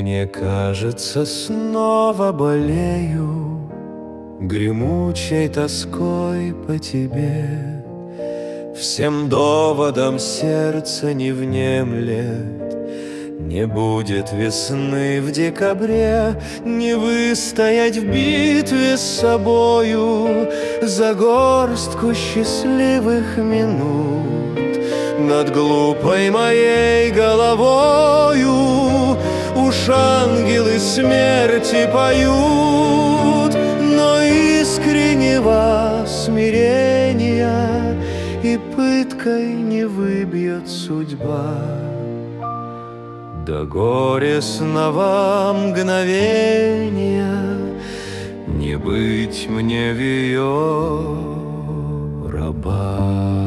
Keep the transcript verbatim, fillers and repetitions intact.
Мне кажется, снова болею гремучей тоской по тебе. Всем доводам сердце не внемлет. Не будет весны в декабре, не выстоять в битве с собою за горстку счастливых минут. Над глупой моей головою уж ангелы смерти поют, но искреннего смирения и пыткой не выбьет судьба. До горестного мгновения не быть мне в ее раба.